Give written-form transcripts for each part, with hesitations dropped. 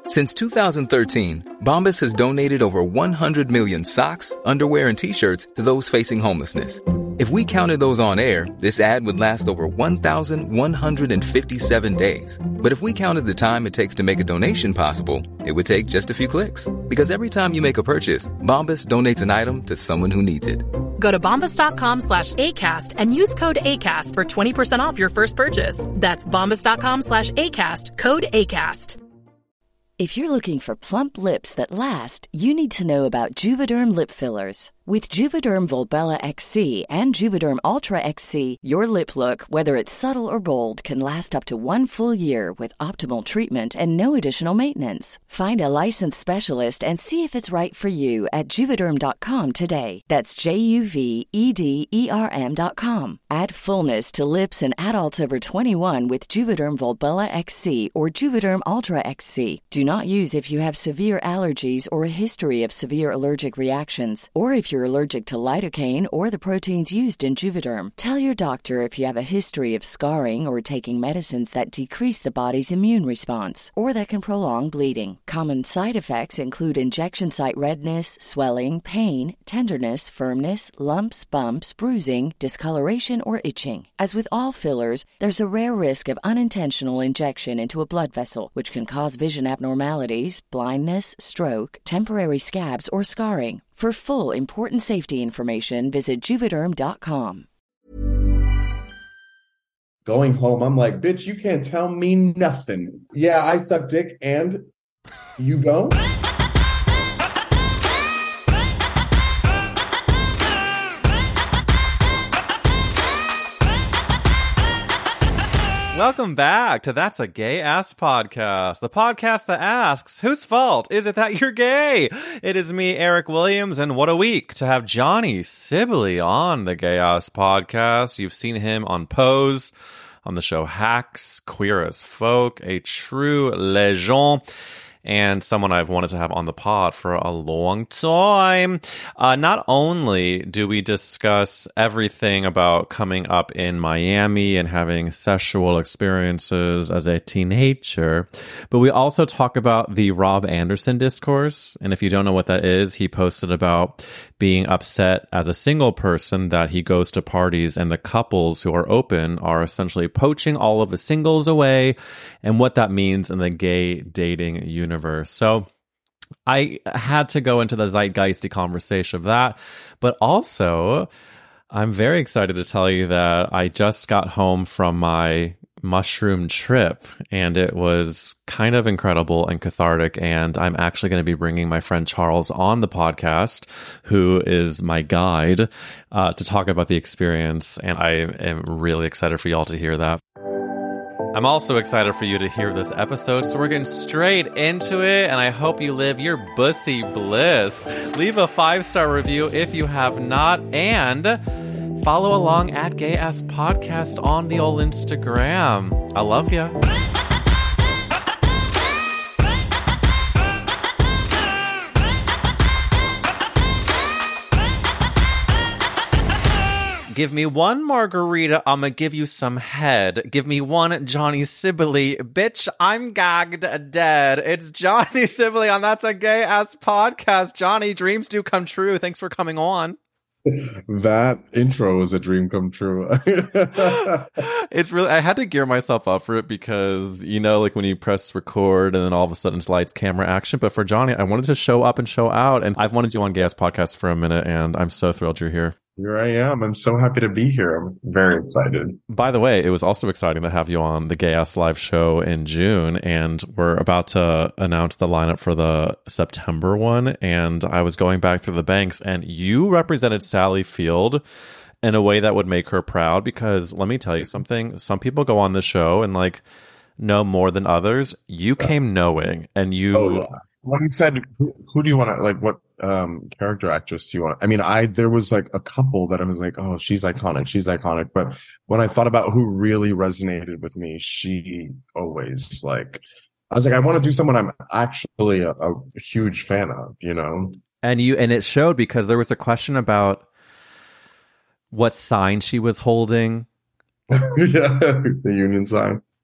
Since 2013, Bombas has donated over 100 million socks, underwear, and T-shirts to those facing homelessness. If we counted those on air, this ad would last over 1,157 days. But if we counted the time it takes to make a donation possible, it would take just a few clicks. Because every time you make a purchase, Bombas donates an item to someone who needs it. Go to bombas.com/ACAST and use code ACAST for 20% off your first purchase. That's bombas.com/ACAST, code ACAST. If you're looking for plump lips that last, you need to know about Juvederm lip fillers. With Juvederm Volbella XC and Juvederm Ultra XC, your lip look, whether it's subtle or bold, can last up to 1 full year with optimal treatment and no additional maintenance. Find a licensed specialist and see if it's right for you at Juvederm.com today. That's JUVEDERM.com. Add fullness to lips in adults over 21 with Juvederm Volbella XC or Juvederm Ultra XC. Do not use if you have severe allergies or a history of severe allergic reactions, or if you're allergic to lidocaine or the proteins used in Juvederm. Tell your doctor if you have a history of scarring or taking medicines that decrease the body's immune response or that can prolong bleeding. Common side effects include injection site redness, swelling, pain, tenderness, firmness, lumps, bumps, bruising, discoloration, or itching. As with all fillers, there's a rare risk of unintentional injection into a blood vessel, which can cause vision abnormalities, blindness, stroke, temporary scabs, or scarring. For full, important safety information, visit Juvederm.com. Going home, I'm like, bitch, you can't tell me nothing. Yeah, I suck dick, and you go? Welcome back to That's a Gay Ass Podcast, the podcast that asks, whose fault is it that you're gay? It is me, Eric Williams, and what a week to have Johnny Sibley on the Gay Ass Podcast. You've seen him on Pose, on the show Hacks, Queer as Folk, a true legend, and someone I've wanted to have on the pod for a long time. Not only do we discuss everything about coming up in Miami and having sexual experiences as a teenager, but we also talk about the Rob Anderson discourse. And if you don't know what that is, he posted about being upset as a single person that he goes to parties and the couples who are open are essentially poaching all of the singles away, and what that means in the gay dating universe. So I had to go into the zeitgeisty conversation of that, but also I'm very excited to tell you that I just got home from my mushroom trip, and it was kind of incredible and cathartic, and I'm actually going to be bringing my friend Charles on the podcast, who is my guide, to talk about the experience, and I am really excited for y'all to hear that. I'm also excited for you to hear this episode, so we're getting straight into it, and I hope you live your bussy bliss. Leave a 5-star review if you have not, and follow along at Gay Ass Podcast on the old Instagram. I love ya. Give me one margarita, I'ma give you some head. Give me one Johnny Sibley. Bitch, I'm gagged dead. It's Johnny Sibley on That's a Gay Ass Podcast. Johnny, dreams do come true. Thanks for coming on. That intro was a dream come true. It's really, I had to gear myself up for it because, you know, like when you press record and then all of a sudden it's lights, camera, action. But for Johnny, I wanted to show up and show out. And I've wanted you on Gay Ass Podcast for a minute, and I'm so thrilled you're here. Here I am. I'm so happy to be here. I'm very excited. By the way, it was also exciting to have you on the Gay Ass Live show in June, and we're about to announce the lineup for the September one, and I was going back through the banks, and you represented Sally Field in a way that would make her proud, because let me tell you something, some people go on the show and like know more than others. You came knowing, and you... Oh, yeah. When you said, who do you want to, like, what character actress do you want? I mean, there was like a couple that I was like, oh, she's iconic. But when I thought about who really resonated with me, she always, like, I was like, I want to do someone I'm actually a huge fan of, you know? And it showed, because there was a question about what sign she was holding. Yeah, the union sign.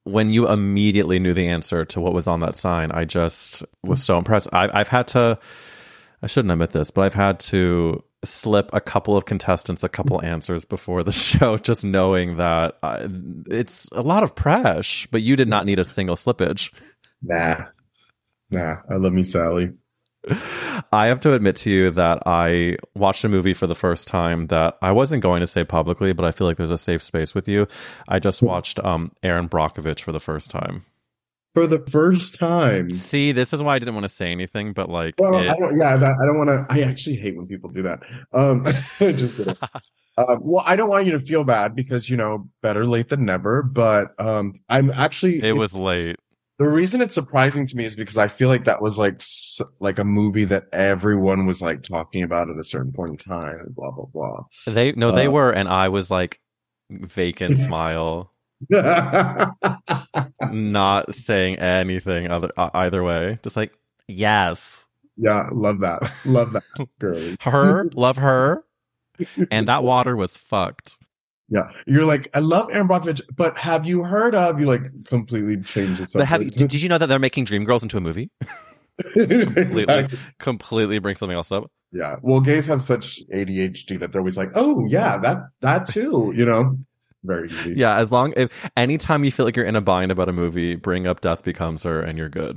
when you immediately knew the answer to what was on that sign, I just was so impressed. I've had to, I shouldn't admit this, but I've had to slip a couple of contestants a couple answers before the show, just knowing that it's a lot of pressure, but you did not need a single slippage. Nah, I love me Sally. I have to admit to you that I watched a movie for the first time that I wasn't going to say publicly, but I feel like there's a safe space with you. I just watched Aaron Brockovich for the first time. For the first time. See, this is why I didn't want to say anything, but like, well, I don't want to. I actually hate when people do that. Just kidding. Well, I don't want you to feel bad because better late than never. But I'm actually. It was late. The reason it's surprising to me is because I feel like that was like a movie that everyone was like talking about at a certain point in time, and blah blah blah. They were, and I was like vacant smile. Not saying anything either way, just like yes, yeah, love that girly. Love her, and that water was fucked. Yeah, you're like, I love Aaron Brockovich, but have you heard of? You like completely changed the subject. But did you know that they're making Dreamgirls into a movie? completely bring something else up. Yeah, well, gays have such ADHD that they're always like, oh yeah, that too, Very easy. Yeah, if anytime you feel like you're in a bind about a movie, bring up Death Becomes Her and you're good.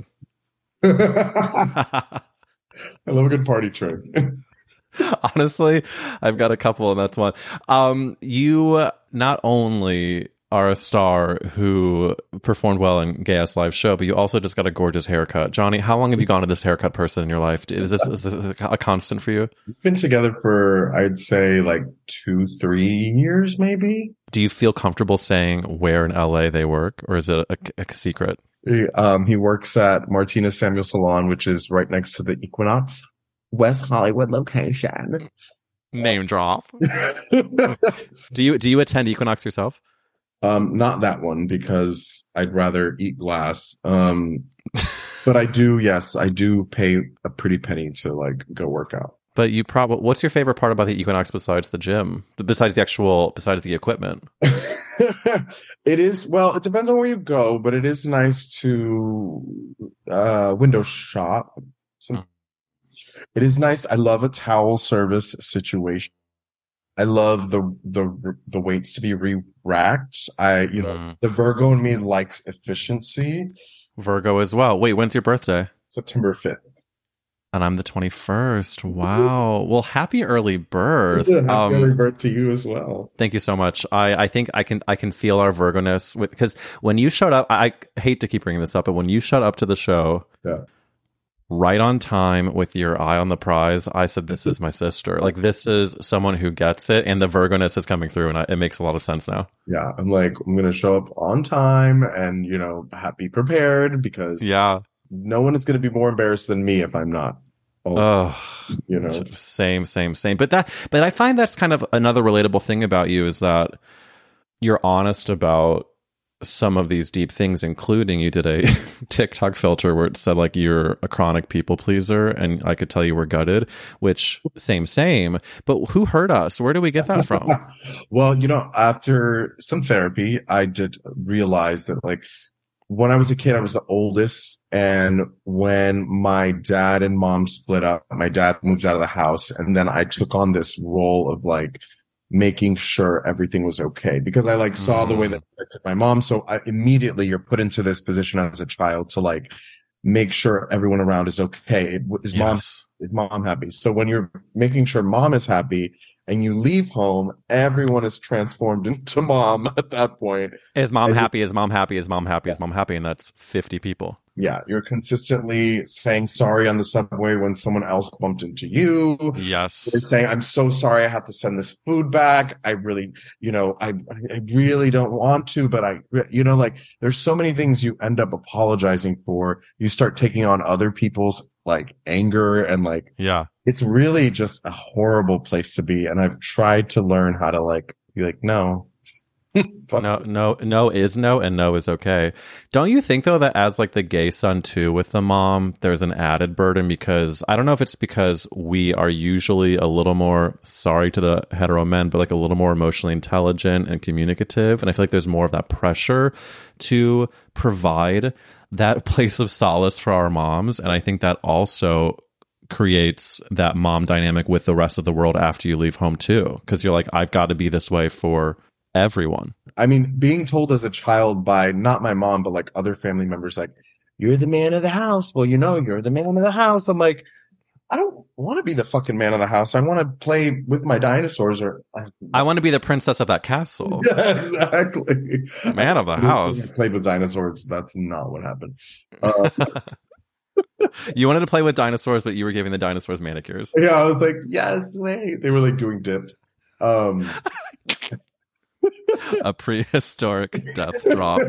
I love a good party trick. Honestly, I've got a couple, and that's one. You not only are a star who performed well in Gay Ass Live show, but you also just got a gorgeous haircut. Johnny, how long have you gone to this haircut person in your life? Is this a constant for you? It's been together for, I'd say, like 2-3 years, maybe. Do you feel comfortable saying where in LA they work, or is it a secret? He works at Martina Samuel Salon, which is right next to the Equinox West Hollywood location. Name drop. Do you attend Equinox yourself? Not that one because I'd rather eat glass. But I do, yes, I do pay a pretty penny to like go work out. But what's your favorite part about the Equinox besides the gym? Besides the equipment? It is, well, it depends on where you go, but it is nice to window shop. It is nice. I love a towel service situation. I love the weights to be re-racked. The Virgo in me likes efficiency. Virgo as well. Wait, when's your birthday? September 5th. And I'm the 21st. Wow. Well, happy early birth. Yeah, happy early birth to you as well. Thank you so much. I think I can feel our Virgo-ness because when you showed up, I hate to keep bringing this up, but when you showed up to the show, right on time with your eye on the prize, I said, this is my sister. Like, this is someone who gets it, and the Virgo-ness is coming through, and it makes a lot of sense now. Yeah, I'm like, I'm going to show up on time and, be prepared because no one is going to be more embarrassed than me if I'm not. Same. But I find that's kind of another relatable thing about you is that you're honest about some of these deep things, including you did a TikTok filter where it said like you're a chronic people pleaser, and I could tell you were gutted, which same, but who hurt us? Where do we get that from? Well, after some therapy, I did realize that like when I was a kid, I was the oldest, and when my dad and mom split up, my dad moved out of the house, and then I took on this role of like making sure everything was okay because I like saw the way that I took my mom. So immediately you're put into this position as a child to like make sure everyone around is okay. Is mom happy? So when you're making sure mom is happy and you leave home, everyone is transformed into mom at that point. Is mom happy? Is mom happy? Is mom happy? Is mom happy? And that's 50 people. Yeah, you're consistently saying sorry on the subway when someone else bumped into you. Yes. You're saying, I'm so sorry I have to send this food back. I really, I really don't want to, but like there's so many things you end up apologizing for. You start taking on other people's like anger and like, it's really just a horrible place to be. And I've tried to learn how to like be like, no, No is no, and no is okay. Don't you think though that as like the gay son too with the mom, there's an added burden? Because I don't know if it's because we are usually a little more, sorry to the hetero men, but like a little more emotionally intelligent and communicative, and I feel like there's more of that pressure to provide that place of solace for our moms, and I think that also creates that mom dynamic with the rest of the world after you leave home too, because you're like, I've got to be this way for everyone. I mean, being told as a child by not my mom, but like other family members, like, you're the man of the house. Well, you're the man of the house. I'm like, I don't want to be the fucking man of the house. I want to play with my dinosaurs, or I want to be the princess of that castle. Yeah, exactly. Man of the house. I played with dinosaurs. That's not what happened. You wanted to play with dinosaurs, but you were giving the dinosaurs manicures. Yeah, I was like, yes, wait. They were like doing dips. A prehistoric death drop.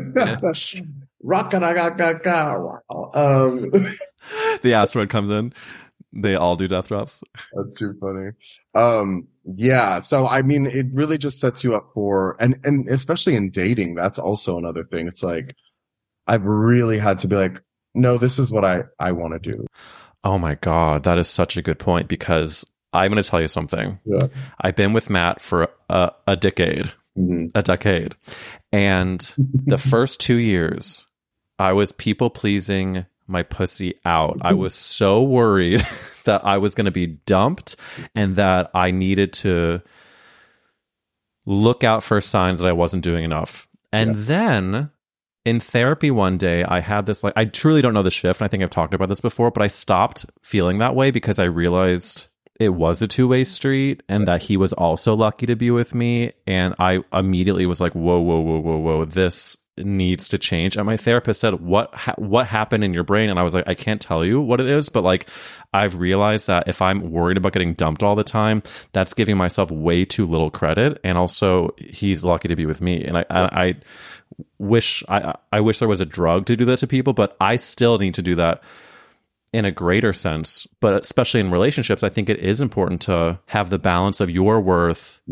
The asteroid comes in. They all do death drops. That's too funny. Yeah. So, I mean, it really just sets you up for, and especially in dating, that's also another thing. It's like, I've really had to be like, no, this is what I want to do. Oh my God. That is such a good point, because I'm going to tell you something. Yeah. I've been with Matt for a decade. Mm-hmm. A decade. And the first 2 years, I was people pleasing my pussy out. I was so worried that I was going to be dumped and that I needed to look out for signs that I wasn't doing enough. And then in therapy one day, I had this, like, I truly don't know the shift. And I think I've talked about this before, but I stopped feeling that way because I realized it was a two-way street and that he was also lucky to be with me. And I immediately was like, whoa, this needs to change. And my therapist said, what happened in your brain? And I was like, I can't tell you what it is, but like, I've realized that if I'm worried about getting dumped all the time, that's giving myself way too little credit. And also, he's lucky to be with me. And I wish there was a drug to do that to people, but I still need to do that in a greater sense. But especially in relationships, I think it is important to have the balance of your worth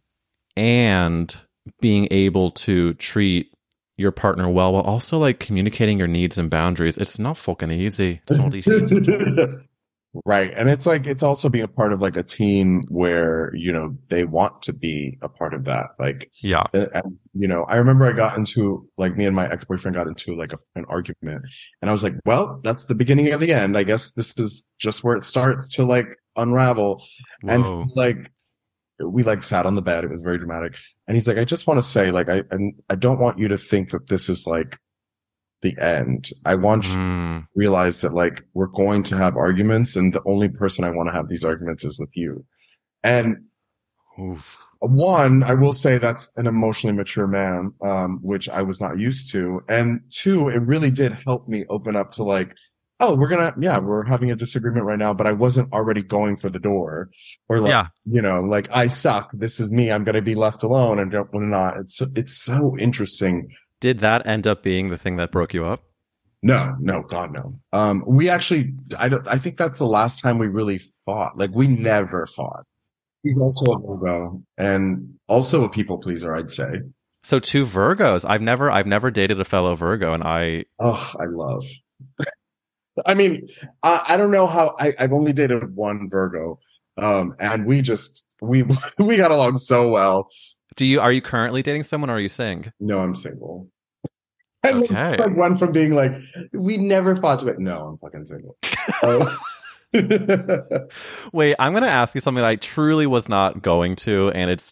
and being able to treat your partner well, while also like communicating your needs and boundaries. It's not fucking easy. It's not easy. Right. And it's like, it's also being a part of like a team where, they want to be a part of that. Like, yeah. And, I remember I got into, like, me and my ex-boyfriend got into like an argument, and I was like, well, that's the beginning of the end. I guess this is just where it starts to like unravel. Whoa. And like, we like sat on the bed. It was very dramatic. And he's like, I just want to say, like, I don't want you to think that this is like the end. I want you to realize that like, we're going to have arguments, and the only person I want to have these arguments is with you. And one, I will say that's an emotionally mature man, which I was not used to. And two, it really did help me open up to like, oh, we're having a disagreement right now, but I wasn't already going for the door, or like, like, I suck. This is me. I'm going to be left alone and don't want to not. It's so interesting. Did that end up being the thing that broke you up? No, God, no. We actually, I think that's the last time we really fought. Like, we never fought. He's also a Virgo and also a people pleaser, I'd say. So 2 Virgos. I've never dated a fellow Virgo, and I love. I mean, I don't know how I've only dated one Virgo. And we got along so well. Are you currently dating someone, or are you single? No, I'm single. And okay. Like went from being like, we never fought to it. No, I'm fucking single. Wait, I'm going to ask you something that I truly was not going to, and it's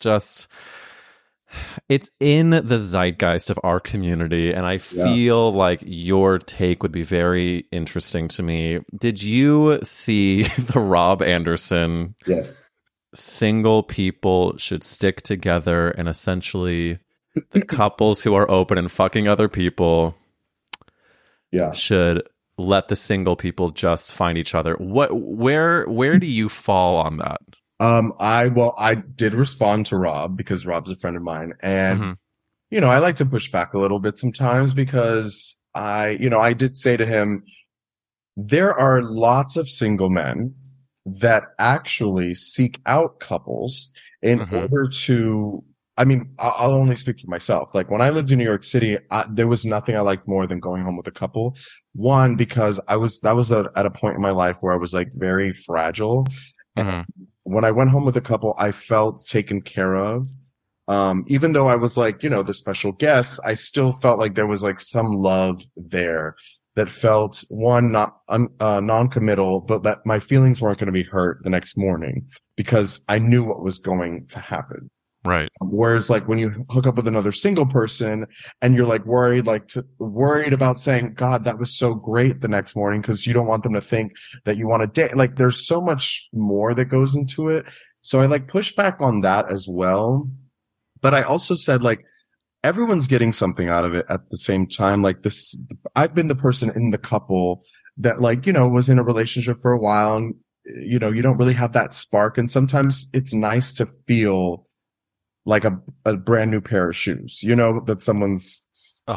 in the zeitgeist of our community, and I feel like your take would be very interesting to me. Did you see the Rob Anderson? Yes. Single people should stick together, and essentially the couples who are open and fucking other people should let the single people just find each other. Where do you fall on that? I did respond to Rob because Rob's a friend of mine, and I like to push back a little bit sometimes because I did say to him, there are lots of single men that actually seek out couples in order to I mean, I'll only speak for myself. Like when I lived in New York City, there was nothing I liked more than going home with a couple. One, because that was at a point in my life where I was like very fragile. And when I went home with a couple, I felt taken care of. Even though I was like, the special guest, I still felt like there was like some love there that felt non-committal, but that my feelings weren't going to be hurt the next morning because I knew what was going to happen. Right. Whereas like when you hook up with another single person and you're like worried about saying, God, that was so great the next morning, because you don't want them to think that you want to date. Like there's so much more that goes into it. So I like push back on that as well. But I also said like everyone's getting something out of it at the same time. Like this, I've been the person in the couple that like, was in a relationship for a while and, you don't really have that spark. And sometimes it's nice to feel like a brand new pair of shoes, that someone's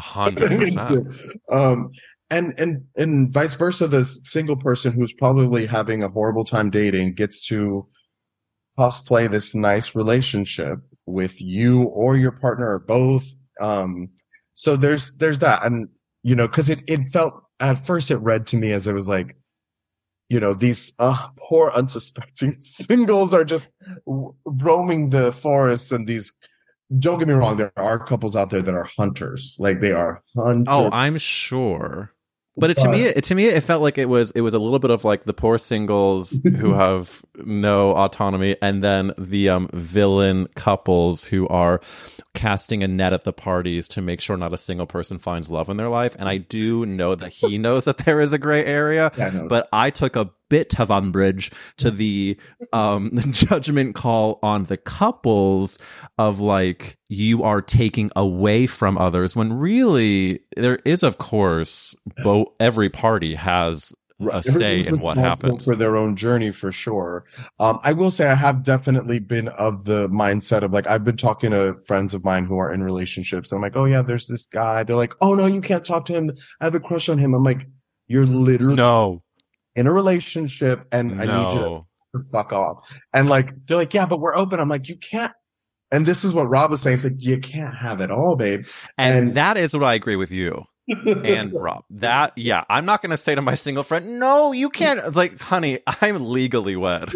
100%. And vice versa, the single person who's probably having a horrible time dating gets to cosplay this nice relationship with you or your partner or both. So there's that. And, cause it felt, at first it read to me as it was like, these poor unsuspecting singles are just roaming the forests, and these, don't get me wrong, there are couples out there that are hunters. Like they are hunters. Oh, I'm sure. But to me, it felt like it was a little bit of like the poor singles who have no autonomy, and then the villain couples who are casting a net at the parties to make sure not a single person finds love in their life. And I do know that he knows that there is a gray area, but I took a bit of umbrage to the judgment call on the couples of like, you are taking away from others, when really there is, of course, every party has a say in what happens for their own journey, for sure. I will say I have definitely been of the mindset of like, I've been talking to friends of mine who are in relationships, and I'm like, oh yeah, there's this guy. They're like, oh no, you can't talk to him, I have a crush on him. I'm like, you're literally in a relationship, and I need you to fuck off. And like, they're like, yeah, but we're open. I'm like, you can't. And this is what Rob was saying. It's like, you can't have it all, babe. And that is what I agree with you and Rob. That, yeah, I'm not going to say to my single friend, no, you can't. It's like, honey, I'm legally wed.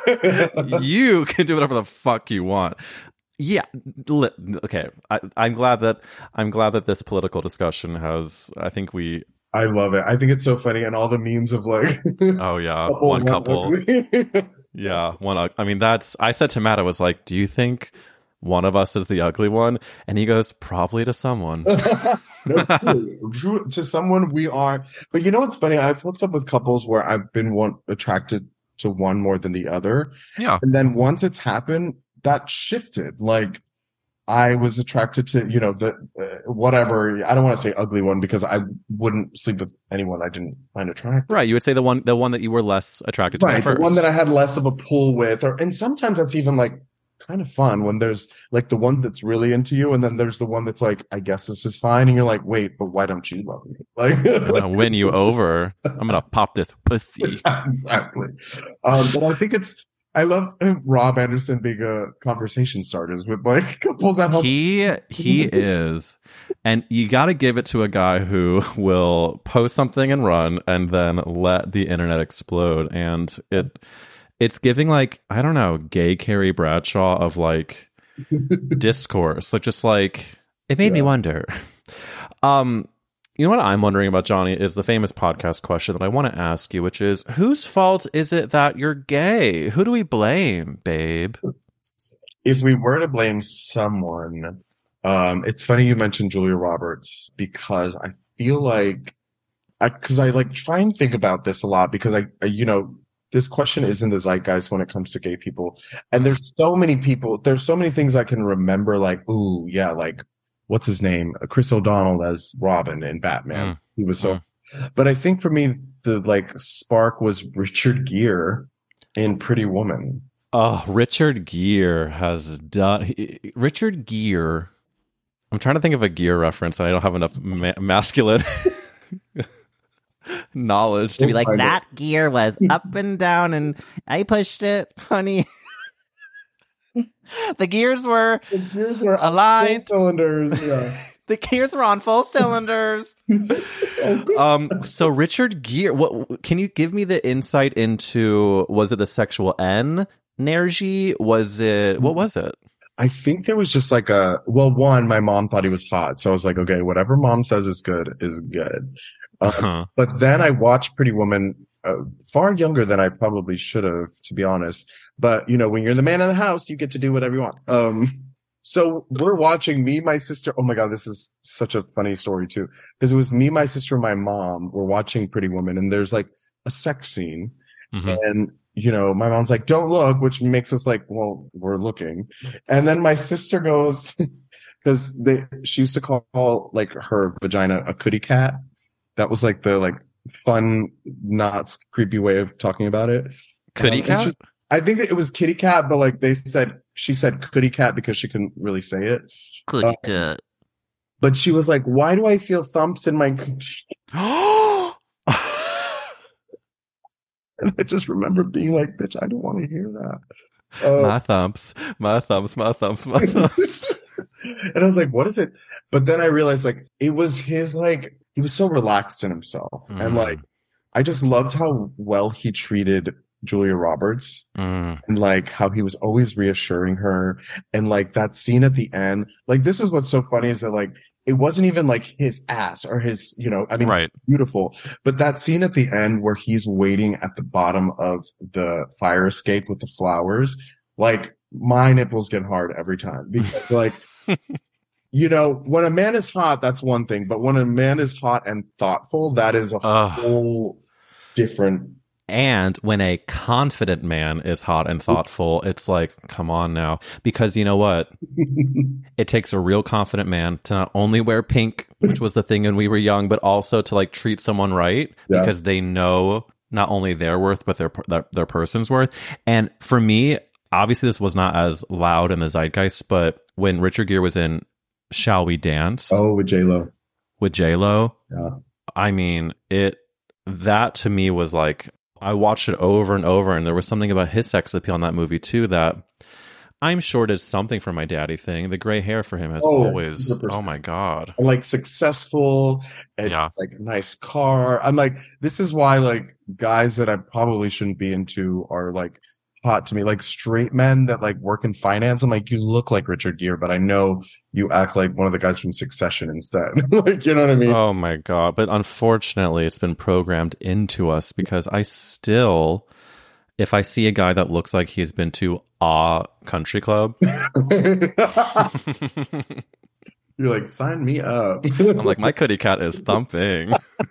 You can do whatever the fuck you want. Yeah. Okay. I'm glad that this political discussion has, I love it. I think it's so funny. And all the memes of like, oh yeah, one couple. Yeah. I mean, I said to Matt, I was like, do you think one of us is the ugly one? And he goes, probably to someone. No, true, to someone we are. But you know what's funny? I've hooked up with couples where I've been attracted to one more than the other. Yeah. And then once it's happened, that shifted. Like I was attracted to, whatever. I don't want to say ugly one, because I wouldn't sleep with anyone I didn't find attractive. Right. You would say the one that you were less attracted to at first. The one that I had less of a pull with, and sometimes that's even like kind of fun when there's like the one that's really into you, and then there's the one that's like, I guess this is fine, and you're like, wait, but why don't you love me? Like, I'm gonna win you over. I'm gonna pop this pussy. Exactly. But I think I love Rob Anderson being a conversation starters with like couples at home. He is, and you got to give it to a guy who will post something and run, and then let the internet explode. And it's giving like, I don't know, gay Carrie Bradshaw of like discourse. Like just like, it made me wonder. You know what I'm wondering about, Johnny, is the famous podcast question that I want to ask you, which is, whose fault is it that you're gay? Who do we blame, babe? If we were to blame someone, it's funny you mentioned Julia Roberts, because I feel like, because I like try and think about this a lot, because I this question is in the zeitgeist when it comes to gay people. And there's so many things I can remember, like, ooh, yeah, like, what's his name? Chris O'Donnell as Robin in Batman. He was so, but I think for me, the like spark was Richard Gere in Pretty Woman. Oh, Richard Gere has done, Richard Gere. I'm trying to think of a Gere reference, and I don't have enough masculine knowledge to be like, that gear was up and down and I pushed it, honey. The gears were aligned. Cylinders. Yeah. The gears were on full cylinders. So Richard Gere, what can you give me the insight into? Was it the sexual energy? Was it what was it? I think there was just like one, my mom thought he was hot, so I was like, okay, whatever mom says is good is good. But then I watched Pretty Woman. Far younger than I probably should have, to be honest. But you know, when you're the man of the house, you get to do whatever you want. So we're watching, me, my sister. Oh my God, this is such a funny story too. Because it was me, my sister, and my mom were watching Pretty Woman, and there's like a sex scene. And, you know, my mom's like, don't look, which makes us like, well, we're looking. And then my sister goes, because she used to call like her vagina a kitty cat. That was like the fun, not creepy way of talking about it. Kitty cat? I think that it was kitty cat, but like she said kitty cat because she couldn't really say it. Kitty cat. But she was like, why do I feel thumps in my coochie? And I just remember being like, bitch, I don't want to hear that. My thumps. And I was like, what is it? But then I realized like it was his he was so relaxed in himself. And like I just loved how well he treated Julia Roberts and like how he was always reassuring her, and like that scene at the end, like this is what's so funny is that like it wasn't even like his ass or his, you know, I mean, right. Beautiful, but that scene at the end where he's waiting at the bottom of the fire escape with the flowers, like my nipples get hard every time because like you know, when a man is hot, that's one thing, but when a man is hot and thoughtful, that is a whole different. And when a confident man is hot and thoughtful, it's like, come on now. Because you know what? It takes a real confident man to not only wear pink, which was the thing when we were young, but also to like treat someone right because they know not only their worth, but their person's worth. And for me, obviously this was not as loud in the zeitgeist, but when Richard Gere was in Shall We Dance? Oh, with J-Lo. Yeah. I mean, that to me was like, I watched it over and over, and there was something about his sex appeal in that movie too that I'm sure did something for my daddy thing. The gray hair for him has always, 100%. Oh my God. And like successful and like nice car. I'm like, this is why like guys that I probably shouldn't be into are like hot to me, like straight men that like work in finance. I'm like, you look like Richard Gere, but I know you act like one of the guys from Succession instead. Like, you know what I mean? Oh my God. But unfortunately, it's been programmed into us because I still, if I see a guy that looks like he's been to a country club, you're like, sign me up. I'm like, my kitty cat is thumping.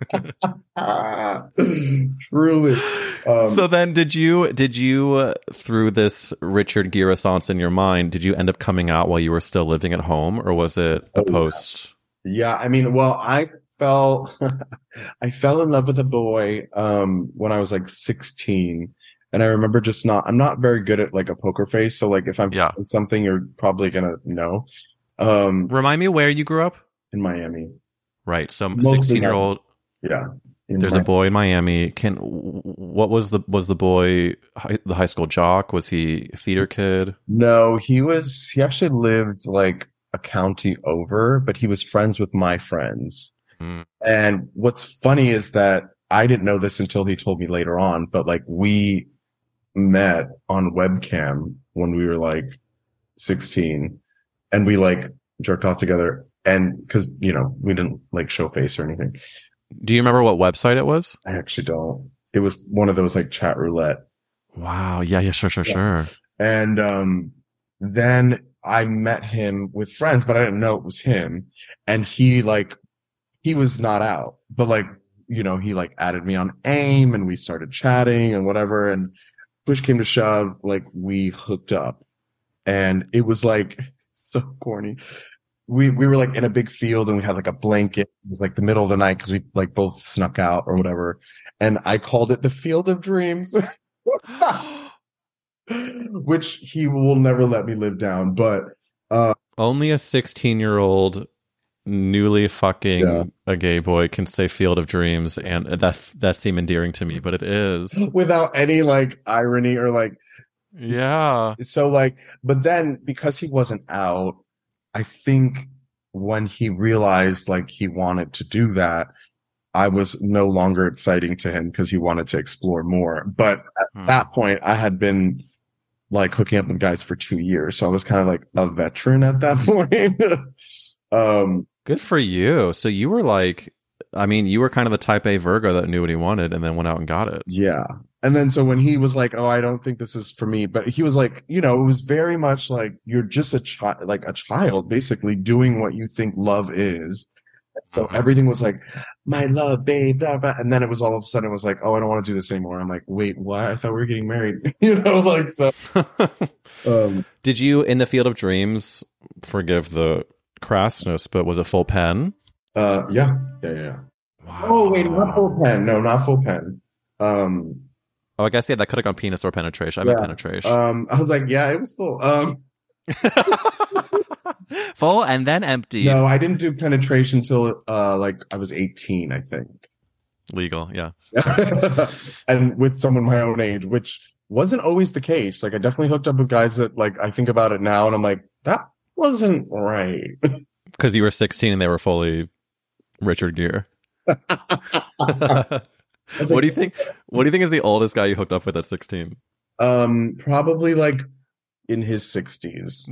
Truly. So then did you through this Richard Gere renaissance in your mind, did you end up coming out while you were still living at home, or was it a post? Yeah, I mean, well, I fell in love with a boy when I was like 16. And I remember I'm not very good at like a poker face. So like if I'm doing something, you're probably gonna know. Remind me where you grew up? In Miami. Right. So 16-year-old. Yeah. There's a boy in Miami. What was the boy, the high school jock? Was he a theater kid? No, he actually lived like a county over, but he was friends with my friends. And what's funny is that I didn't know this until he told me later on, but like we met on webcam when we were like 16 and we like jerked off together. And cause you know, we didn't like show face or anything. Do you remember what website it was? I actually don't. It was one of those like chat roulette. Wow. Yeah. Sure. And, then I met him with friends, but I didn't know it was him. And he was not out, but like, you know, he like added me on AIM and we started chatting and whatever. And push came to shove, like we hooked up, and it was like so corny. We were like in a big field and we had like a blanket. It was like the middle of the night because we like both snuck out or whatever. And I called it the Field of Dreams, which he will never let me live down. But only a 16-year-old newly fucking a gay boy can say Field of Dreams, and that seemed endearing to me, but it is without any like irony or like Yeah. So like, but then because he wasn't out, I think when he realized like he wanted to do that, I was no longer exciting to him because he wanted to explore more. But at that point, I had been like hooking up with guys for 2 years. So I was kind of like a veteran at that point. Good for you. So you were like, I mean, you were kind of the type A Virgo that knew what he wanted and then went out and got it. Yeah. And then so when he was like, oh, I don't think this is for me, but he was like, you know, it was very much like you're just a child, like a child basically doing what you think love is. So everything was like, my love, babe, blah, blah. And then it was all of a sudden it was like, oh, I don't want to do this anymore. I'm like, wait, what? I thought we were getting married. You know, like, so. Did you, in the Field of Dreams, forgive the crassness, but was it full pen? Yeah. Wow. Oh, wait, not full pen. No, not full pen. Oh, I guess, yeah, that could have gone penis or penetration. I meant penetration. I was like, yeah, it was full. Full and then empty. No, I didn't do penetration till like I was 18, I think. Legal, yeah. And with someone my own age, which wasn't always the case. Like I definitely hooked up with guys that like I think about it now and I'm like, that wasn't right. Because you were 16 and they were fully Richard Gere. What do you think? What do you think is the oldest guy you hooked up with at 16? Probably like in his 60s.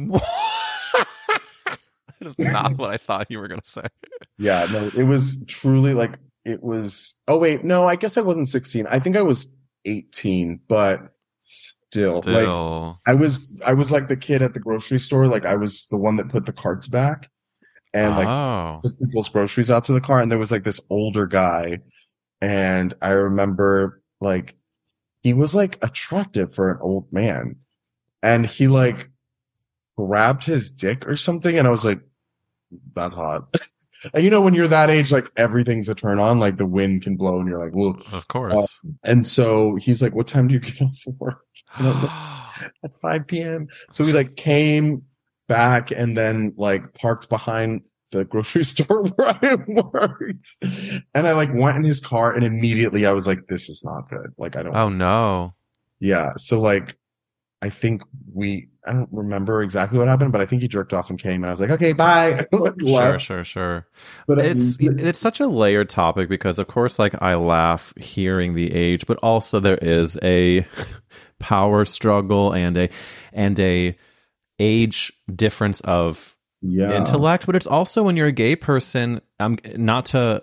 That is not what I thought you were going to say. Yeah, no, it was truly like it was. Oh wait, no, I guess I wasn't 16. I think I was 18, but still. Like I was like the kid at the grocery store. Like I was the one that put the carts back and like put people's groceries out to the car. And there was like this older guy. And I remember like he was like attractive for an old man and he like grabbed his dick or something. And I was like, that's hot. And you know, when you're that age, like everything's a turn on, like the wind can blow and you're like, well, of course. And so he's like, what time do you get off of work? And I was like, at 5 p.m. So we like came back and then like parked behind the grocery store where I worked. And I like went in his car and immediately I was like, this is not good. Like, I don't. Oh no. Yeah. So like, I think I don't remember exactly what happened, but I think he jerked off and came and I was like, okay, bye. Like, Sure. But it's such a layered topic because of course, like I laugh hearing the age, but also there is a power struggle and a age difference of intellect, but it's also when you're a gay person, not to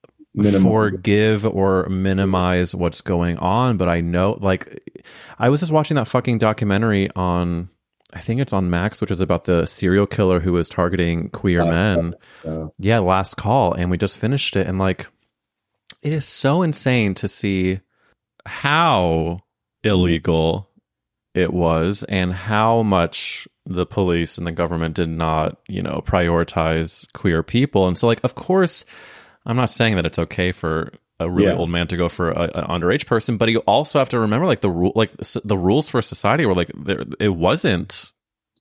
forgive or minimize what's going on, but I know, like, I was just watching that fucking documentary on, I think it's on Max, which is about the serial killer who was targeting queer men. Yeah, Last Call, and we just finished it, and like, it is so insane to see how illegal it was and how much the police and the government did not, you know, prioritize queer people. And so, like, of course, I'm not saying that it's okay for a really old man to go for an underage person, but you also have to remember, like, the rules for society were like, it wasn't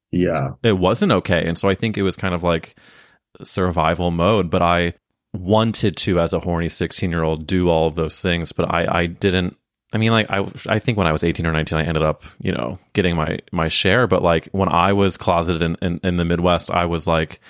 okay. And so I think it was kind of like survival mode, but I wanted to, as a horny 16-year-old, do all of those things, but I didn't. I mean, like, I think when I was 18 or 19, I ended up, you know, getting my share. But like when I was closeted in the Midwest, I was like,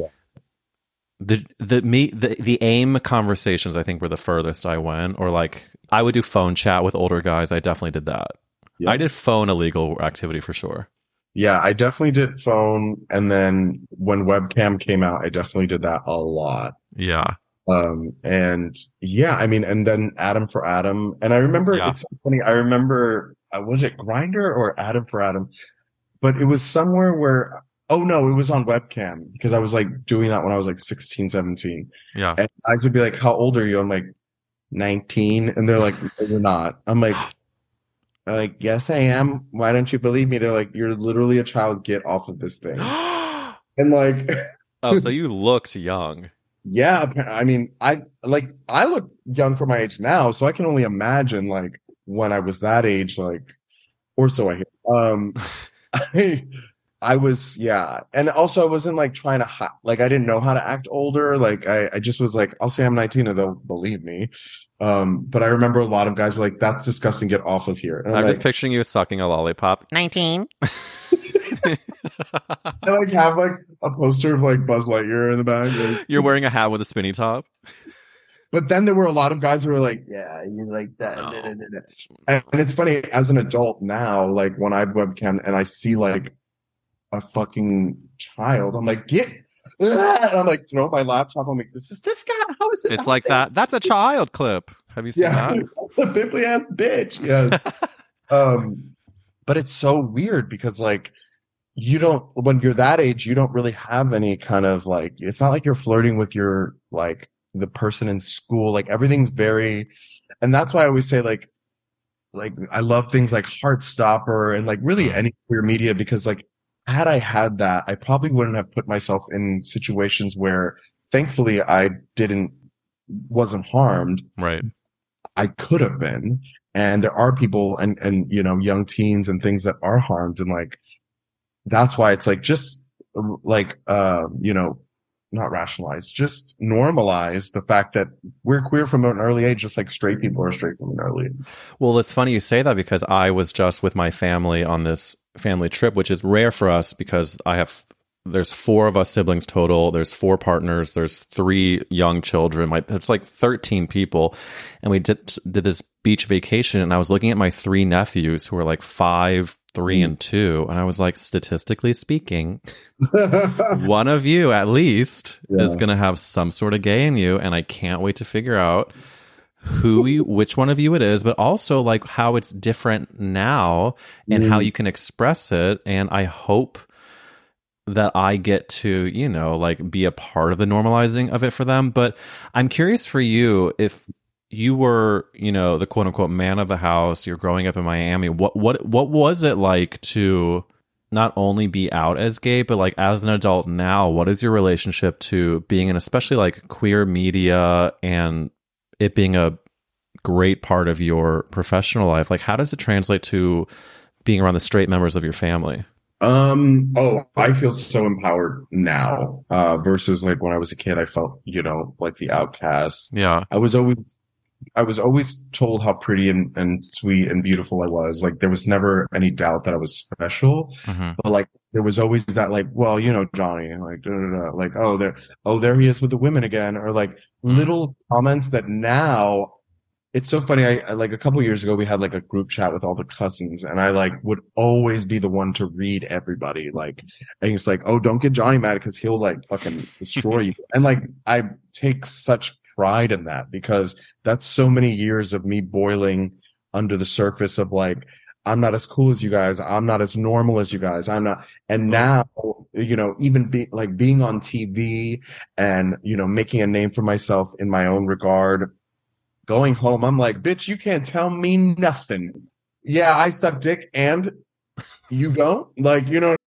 the AIM conversations, I think, were the furthest I went. Or like I would do phone chat with older guys. I definitely did that. I did phone illegal activity for sure. Yeah, I definitely did phone. And then when webcam came out, I definitely did that a lot. Yeah. And yeah, I mean, and then Adam for Adam. And I remember, it's so funny. I remember, was it Grindr or Adam for Adam? But it was somewhere where, oh no, it was on webcam because I was like doing that when I was like 16, 17. Yeah. And guys would be like, how old are you? I'm like 19. And they're like, no, you're not. I'm like, yes, I am. Why don't you believe me? They're like, you're literally a child. Get off of this thing. And like, oh, so you looked young. Yeah, I mean, I look young for my age now, so I can only imagine like when I was that age, like, or so I hear. I was, yeah. And also I wasn't like trying to, like, I didn't know how to act older. Like, I just was like, I'll say I'm 19 and they'll believe me. But I remember a lot of guys were like, that's disgusting. Get off of here. And I'm like, just picturing you sucking a lollipop. 19. I like have like a poster of like Buzz Lightyear in the back. Like, You're wearing a hat with a spinny top. but then there were a lot of guys who were like, yeah, you like that. No. And it's funny, as an adult now, like when I've webcam and I see like a fucking child, I'm like, and I'm like, throw my laptop. I'm like, this guy. How is it? It's like that. That's a child clip. Have you seen that? That's the Biblian bitch. Yes. But it's so weird because like, you don't, when you're that age, you don't really have any kind of like, it's not like you're flirting with your, like the person in school, like everything's very, and that's why I always say like I love things like Heartstopper and like really any queer media, because like, had I had that, I probably wouldn't have put myself in situations where thankfully I wasn't harmed. Right. I could have been. And there are people and, you know, young teens and things that are harmed. And like, that's why it's like, just like, you know, not rationalize, just normalize the fact that we're queer from an early age, just like straight people are straight from an early age. Well, it's funny you say that because I was just with my family on this family trip, which is rare for us because there's 4 of us siblings total. There's 4 partners. There's 3 young children. It's like 13 people. And we did this beach vacation, and I was looking at my 3 nephews who were like 5, 3, and 2. And I was like, statistically speaking, one of you at least is going to have some sort of gay in you. And I can't wait to figure out which one of you it is, but also like how it's different now and how you can express it. And I hope that I get to, you know, like be a part of the normalizing of it for them. But I'm curious for you, if you were, you know, the quote unquote man of the house, you're growing up in Miami, what was it like to not only be out as gay, but like as an adult now, what is your relationship to being in especially like queer media and it being a great part of your professional life? Like, how does it translate to being around the straight members of your family? I feel so empowered now, versus like when I was a kid, I felt, you know, like the outcast. Yeah. I was always told how pretty and sweet and beautiful I was. Like there was never any doubt that I was special, but like there was always that like, well, you know, Johnny, like, like, oh, there he is with the women again, or like little comments that now. It's so funny. I like a couple of years ago, we had like a group chat with all the cousins, and I like would always be the one to read everybody. Like, and it's like, oh, don't get Johnny mad because he'll like fucking destroy you. And like, I take such pride in that because that's so many years of me boiling under the surface of like, I'm not as cool as you guys. I'm not as normal as you guys. I'm not. And now, you know, even being on TV and, you know, making a name for myself in my own regard. Going home, I'm like, bitch, you can't tell me nothing. Yeah, I suck dick and you don't? Like, you know.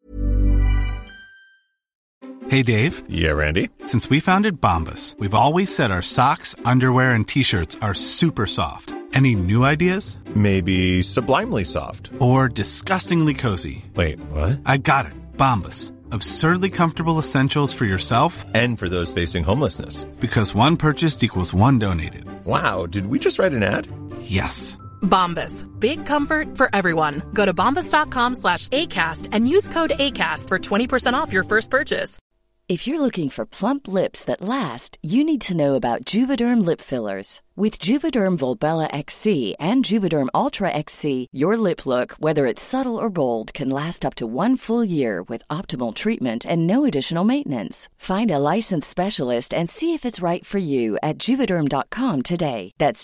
Hey, Dave. Yeah, Randy. Since we founded Bombas, we've always said our socks, underwear, and T-shirts are super soft. Any new ideas? Maybe sublimely soft. Or disgustingly cozy. Wait, what? I got it. Bombas. Absurdly comfortable essentials for yourself and for those facing homelessness. Because one purchased equals one donated. Wow, did we just write an ad? Yes. Bombas. Big comfort for everyone. Go to bombas.com/ACAST and use code ACAST for 20% off your first purchase. If you're looking for plump lips that last, you need to know about Juvederm lip fillers. With Juvederm Volbella XC and Juvederm Ultra XC, your lip look, whether it's subtle or bold, can last up to 1 full year with optimal treatment and no additional maintenance. Find a licensed specialist and see if it's right for you at Juvederm.com today. That's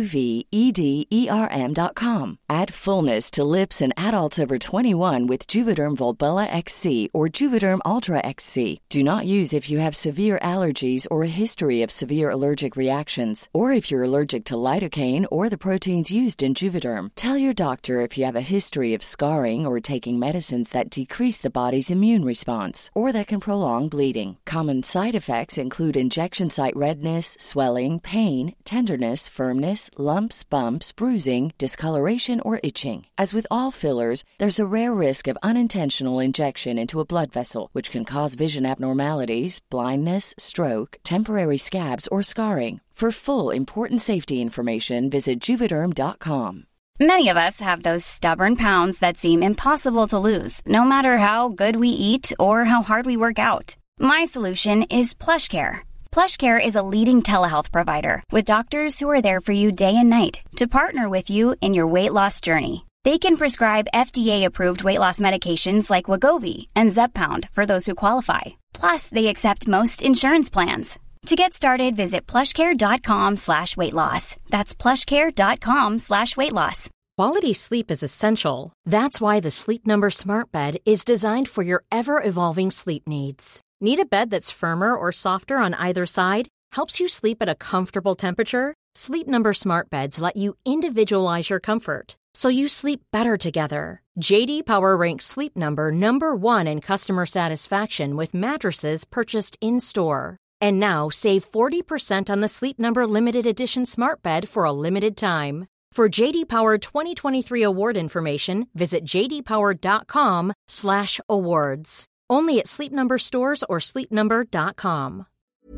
JUVEDERM.com. Add fullness to lips in adults over 21 with Juvederm Volbella XC or Juvederm Ultra XC. Do not use if you have severe allergies or a history of severe allergic reactions, or if you're you're allergic to lidocaine or the proteins used in Juvederm. Tell your doctor if you have a history of scarring or taking medicines that decrease the body's immune response or that can prolong bleeding. Common side effects include injection site redness, swelling, pain, tenderness, firmness, lumps, bumps, bruising, discoloration, or itching. As with all fillers, there's a rare risk of unintentional injection into a blood vessel, which can cause vision abnormalities, blindness, stroke, temporary scabs, or scarring. For full, important safety information, visit Juvederm.com. Many of us have those stubborn pounds that seem impossible to lose, no matter how good we eat or how hard we work out. My solution is PlushCare. PlushCare is a leading telehealth provider with doctors who are there for you day and night to partner with you in your weight loss journey. They can prescribe FDA-approved weight loss medications like Wegovy and Zepbound for those who qualify. Plus, they accept most insurance plans. To get started, visit plushcare.com/weightloss. That's plushcare.com/weightloss. Quality sleep is essential. That's why the Sleep Number Smart Bed is designed for your ever-evolving sleep needs. Need a bed that's firmer or softer on either side? Helps you sleep at a comfortable temperature? Sleep Number Smart Beds let you individualize your comfort, so you sleep better together. J.D. Power ranks Sleep Number number 1 in customer satisfaction with mattresses purchased in-store. And now, save 40% on the Sleep Number Limited Edition Smart Bed for a limited time. For J.D. Power 2023 award information, visit jdpower.com/awards. Only at Sleep Number stores or sleepnumber.com.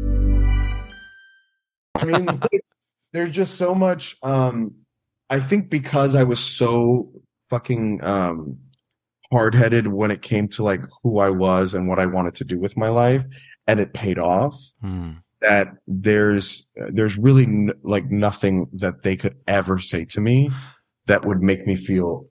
I mean, there's just so much. I think because I was so fucking hard-headed when it came to like who I was and what I wanted to do with my life, and it paid off. That there's really like nothing that they could ever say to me that would make me feel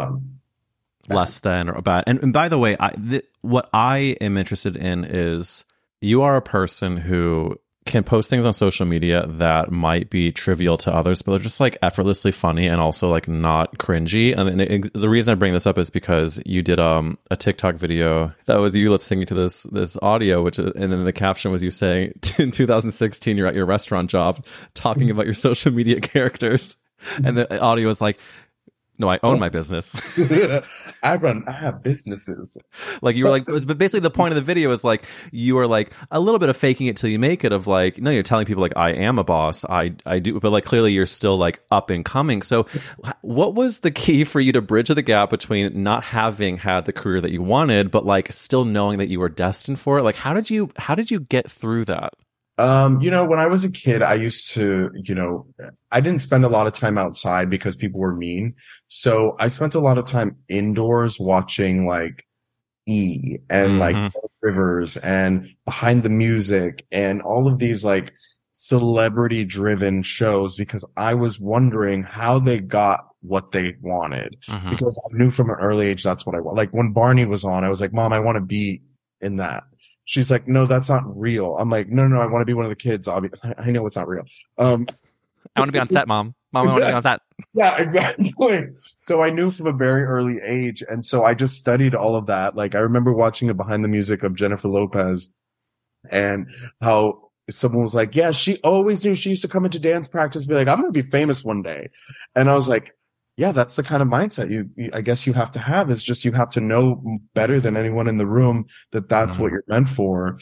less than or bad. And by the way, what I am interested in is you are a person who can post things on social media that might be trivial to others, but they're just like effortlessly funny and also like not cringy. And the reason I bring this up is because you did a TikTok video that was you lip syncing to this audio, which, and then the caption was you saying in 2016 you're at your restaurant job talking about your social media characters, and the audio was like, no, I own my business. I have businesses. Like you were like, but basically the point of the video is like, you were like a little bit of faking it till you make it of like, no, you're telling people like, I am a boss. I do. But like, clearly you're still like up and coming. So what was the key for you to bridge the gap between not having had the career that you wanted, but like still knowing that you were destined for it? Like, how did you get through that? When I was a kid, I used to, I didn't spend a lot of time outside because people were mean. So I spent a lot of time indoors watching like E! And like Rivers and Behind the Music and all of these like celebrity driven shows, because I was wondering how they got what they wanted, because I knew from an early age that's what I want. Like when Barney was on, I was like, Mom, I want to be in that. She's like, no, that's not real. I'm like, no, I want to be one of the kids. I know it's not real. I want to be on set, Mom. Mom, I want to be on set. Yeah, exactly. So I knew from a very early age. And so I just studied all of that. Like I remember watching a Behind the Music of Jennifer Lopez and how someone was like, yeah, she always knew. She used to come into dance practice and be like, I'm going to be famous one day. And I was like, yeah, that's the kind of mindset you I guess you have to have. Is just you have to know better than anyone in the room that that's what you're meant for.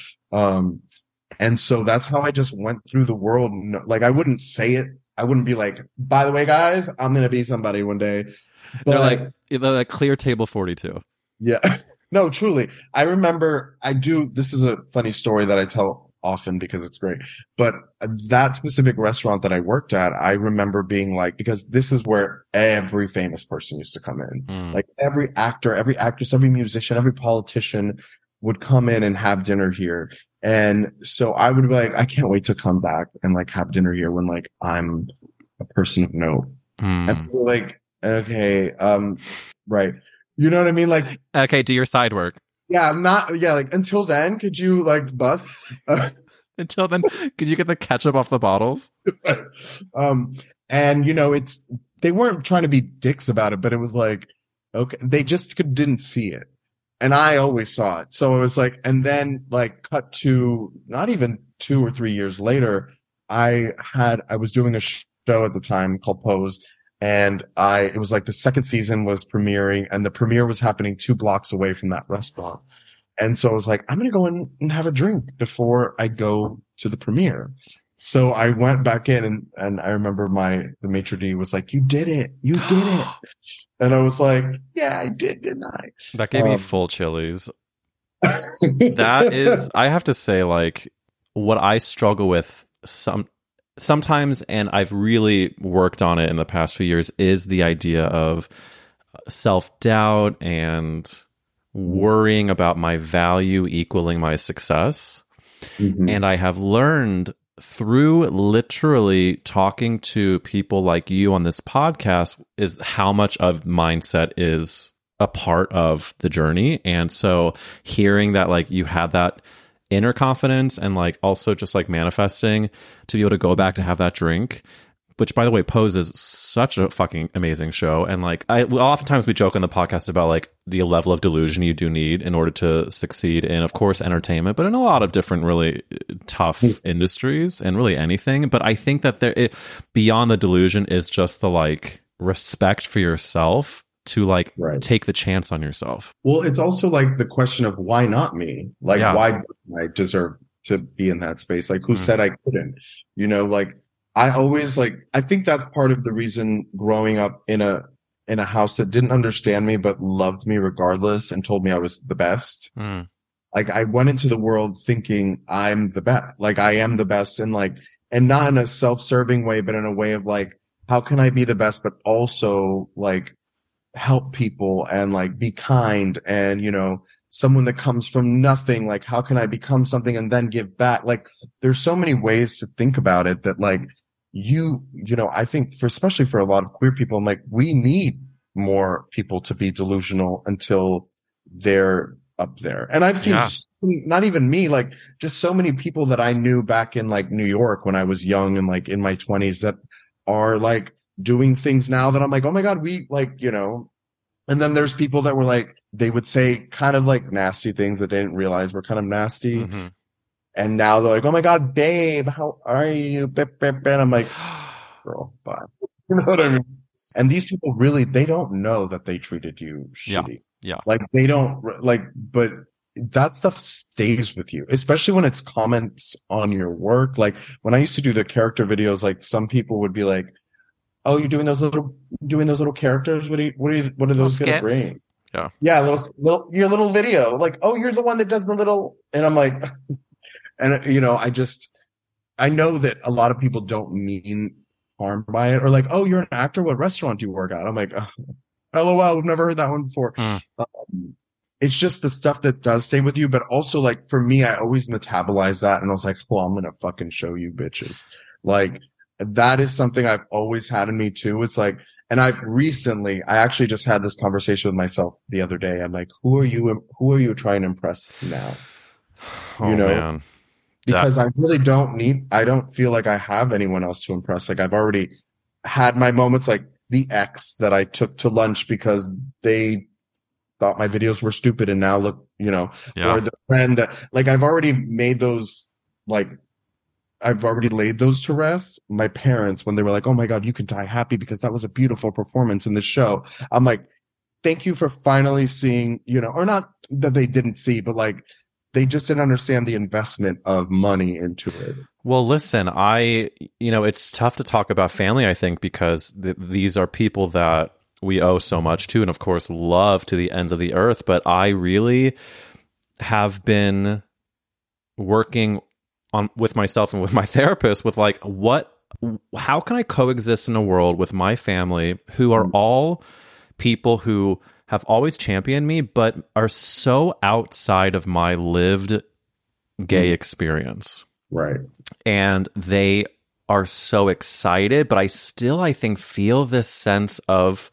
And so that's how I just went through the world. Like I wouldn't say it. I wouldn't be like, by the way, guys, I'm going to be somebody one day. But they're like clear table 42. Yeah. No, truly. I remember this is a funny story that I tell often because it's great. But that specific restaurant that I worked at, I remember being like, because this is where every famous person used to come in. Like every actor, every actress, every musician, every politician would come in and have dinner here. And so I would be like, I can't wait to come back and like have dinner here when like I'm a person of note. And we're like, okay, right. You know what I mean? Like, okay, do your side work. Yeah, like until then, could you like bust? Until then, could you get the ketchup off the bottles? Right. And they weren't trying to be dicks about it, but it was like, okay, they just didn't see it. And I always saw it. So it was like, and then like cut to not even 2 or 3 years later, I was doing a show at the time called Pose, and it was like the second season was premiering, and the premiere was happening 2 blocks away from that restaurant. And so I was like, I'm going to go in and have a drink before I go to the premiere. So I went back in, and I remember the maitre d' was like, you did it. You did it. And I was like, yeah, I did, didn't I? That gave me full chillies. That is, I have to say, like, what I struggle with sometimes, and I've really worked on it in the past few years, is the idea of self-doubt and worrying about my value equaling my success. Mm-hmm. And I have learned through literally talking to people like you on this podcast is how much of mindset is a part of the journey. And so hearing that, like, you had that inner confidence and like also just like manifesting to be able to go back to have that drink, which, by the way, Pose is such a fucking amazing show. And like, oftentimes we joke on the podcast about like the level of delusion you do need in order to succeed in, of course, entertainment, but in a lot of different really tough industries and really anything. But I think that beyond the delusion is just the like respect for yourself to like take the chance on yourself. Well, it's also like the question of why not me? Like, why don't I deserve to be in that space? Like, who said I couldn't? You know, like, I always I think that's part of the reason growing up in a house that didn't understand me, but loved me regardless and told me I was the best. Like, I went into the world thinking I'm the best, like I am the best, and like, and not in a self-serving way, but in a way of like, how can I be the best, but also like help people and like be kind, and, you know, someone that comes from nothing, like how can I become something and then give back? Like, there's so many ways to think about it that like, you know, I think especially for a lot of queer people, I'm like, we need more people to be delusional until they're up there. And I've seen not even me, like just so many people that I knew back in like New York when I was young and like in my 20s that are like doing things now that I'm like, oh my God, we like, you know. And then there's people that were like, they would say kind of like nasty things that they didn't realize were kind of nasty. Mm-hmm. And now they're like, oh my God, babe, how are you? And I'm like, girl, bye. You know what I mean? And these people really, they don't know that they treated you shitty. Yeah. Like they don't like, but that stuff stays with you, especially when it's comments on your work. Like when I used to do the character videos, like some people would be like, oh, you're doing those little characters. What are those going to bring? Yeah. Your little video. Like, oh, you're the one that does the little, and I'm like, and you know, I know that a lot of people don't mean harm by it, or like, oh, you're an actor. What restaurant do you work at? I'm like, oh, LOL, we've never heard that one before. It's just the stuff that does stay with you. But also like for me, I always metabolize that. And I was like, well, I'm going to fucking show you bitches. Like that is something I've always had in me too. It's like, and I actually just had this conversation with myself the other day. I'm like, who are you trying to impress now? You know, man. Because I really I don't feel like I have anyone else to impress. Like I've already had my moments, like the ex that I took to lunch because they thought my videos were stupid and now look, you know, or the friend that, like, I've already made those, like, I've already laid those to rest. My parents, when they were like, oh my God, you can die happy because that was a beautiful performance in the show. I'm like, thank you for finally seeing, you know, or not that they didn't see, but like, they just didn't understand the investment of money into it. Well, listen, it's tough to talk about family, I think, because these are people that we owe so much to, and of course, love to the ends of the earth. But I really have been working with myself and with my therapist with like, how can I coexist in a world with my family who are all people who have always championed me, but are so outside of my lived gay experience. Right. And they are so excited, but I think, feel this sense of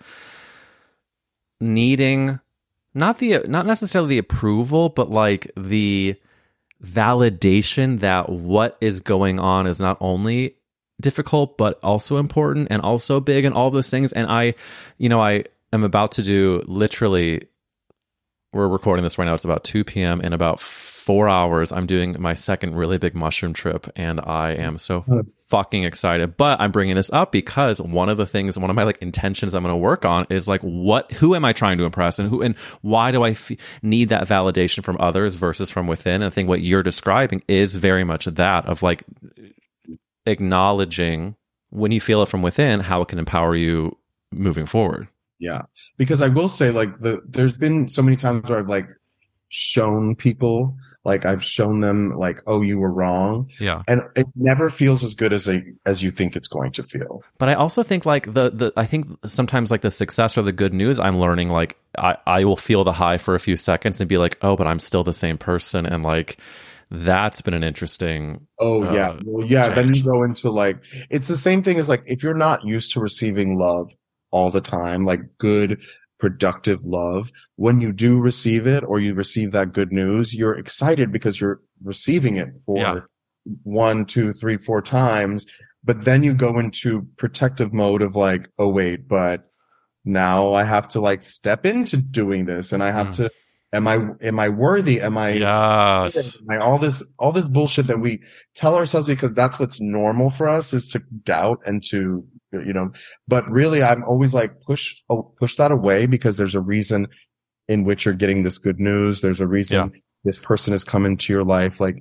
needing not necessarily the approval, but like the validation that what is going on is not only difficult, but also important and also big and all those things. And I am about to do, literally, we're recording this right now. It's about 2 p.m. In about 4 hours, I'm doing my second really big mushroom trip, and I am so fucking excited. But I'm bringing this up because one of my like intentions I'm going to work on is like, who am I trying to impress, and why do I need that validation from others versus from within? And I think what you're describing is very much that, of like acknowledging when you feel it from within, how it can empower you moving forward. Yeah, because I will say, like, there's been so many times where I've like shown people, like I've shown them like, oh, you were wrong. Yeah. And it never feels as good as you think it's going to feel. But I also think like I think sometimes like the success or the good news, I'm learning like I will feel the high for a few seconds and be like, oh, but I'm still the same person. And like, that's been an interesting. Oh yeah. Well, yeah. Change. Then you go into like, it's the same thing as like, if you're not used to receiving love all the time, like good, productive love, when you do receive it, or you receive that good news, you're excited because you're receiving it for 1, 2, 3, 4 times. But then you go into protective mode of like, oh wait, but now I have to like step into doing this, and I have to, am I worthy? Am I, yes. am I all this bullshit that we tell ourselves because that's what's normal for us, is to doubt and to, but really I'm always like, push that away, because there's a reason in which you're getting this good news. There's a reason this person has come into your life. Like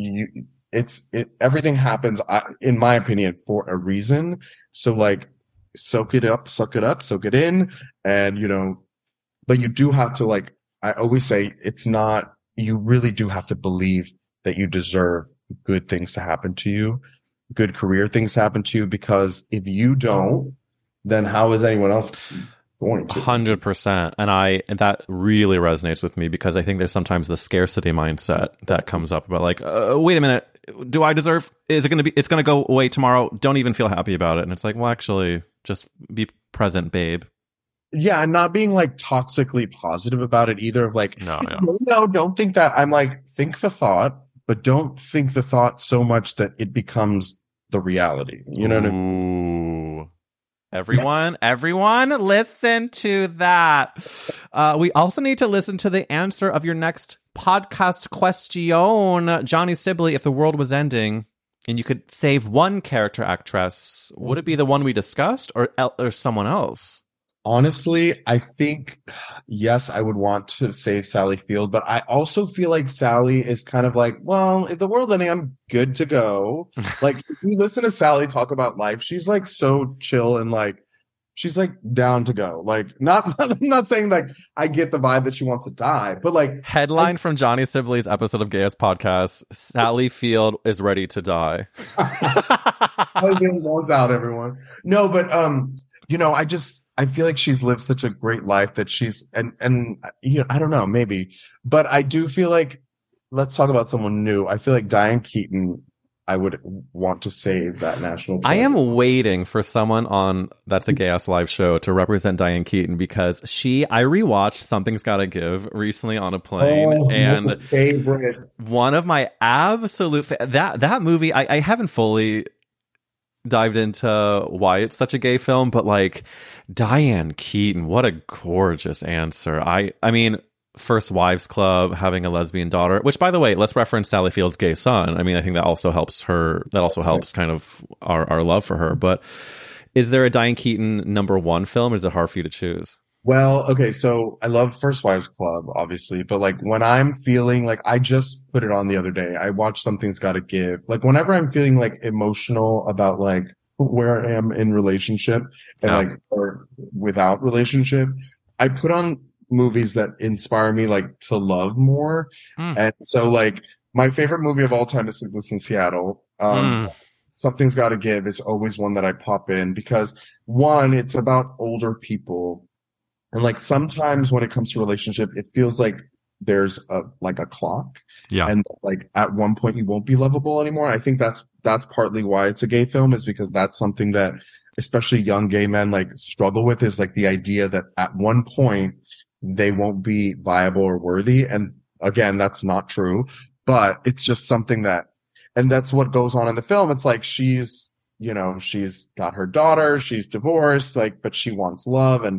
everything happens, in my opinion, for a reason. So like, soak it up, suck it in. And, but you do have to, like, I always say, you really do have to believe that you deserve good things to happen to you, good career things to happen to you, because if you don't, then how is anyone else going to? 100%. And that really resonates with me, because I think there's sometimes the scarcity mindset that comes up about like, wait a minute, do I deserve, it's going to go away tomorrow. Don't even feel happy about it. And it's like, well, actually just be present, babe. Yeah, and not being like toxically positive about it either, of like, no, don't think that. I'm like, think the thought, but don't think the thought so much that it becomes the reality. You know what I mean? Everyone listen to that. We also need to listen to the answer of your next podcast question. Johnny Sibley, if the world was ending and you could save one character actress, would it be the one we discussed or someone else? Honestly, I think, yes, I would want to save Sally Field, but I also feel like Sally is kind of like, well, if the world's ending, I'm good to go. Like, if you listen to Sally talk about life, she's like so chill and like, she's like down to go. Like, I'm not saying like I get the vibe that she wants to die, but like, headline from Johnny Sibley's episode of Gayest Podcast: Sally Field is ready to die. Wants out, everyone. No, but I feel like she's lived such a great life that she's, and I don't know, maybe, but I do feel like, let's talk about someone new. I feel like Diane Keaton, I would want to save that national treasure. I am waiting for someone on That's a Gay Ass Live show to represent Diane Keaton, because I rewatched Something's Gotta Give recently on a plane, and favorites. One of my absolute that movie, I haven't fully dived into why it's such a gay film, but like, Diane Keaton, what a gorgeous answer. I mean, First Wives Club, having a lesbian daughter, which, by the way, let's reference Sally Field's gay son. I mean, I think that also helps her. That also helps kind of our love for her. But is there a Diane Keaton number one film? Or is it hard for you to choose? Well, okay, so I love First Wives Club, obviously, but like when I'm feeling like, I just put it on the other day. I watched Something's Gotta Give. Like whenever I'm feeling like emotional about like where I am in relationship and like, or without relationship, I put on movies that inspire me like to love more. And so like my favorite movie of all time is Sleepless in Seattle. Something's Gotta Give is always one that I pop in, because one, it's about older people. And like sometimes when it comes to relationship, it feels like there's a clock. Yeah. And like at one point you won't be lovable anymore. I think that's partly why it's a gay film, is because that's something that especially young gay men like struggle with, is like the idea that at one point they won't be viable or worthy. And again, that's not true, but it's just something and that's what goes on in the film. It's like she's got her daughter, she's divorced, like, but she wants love. And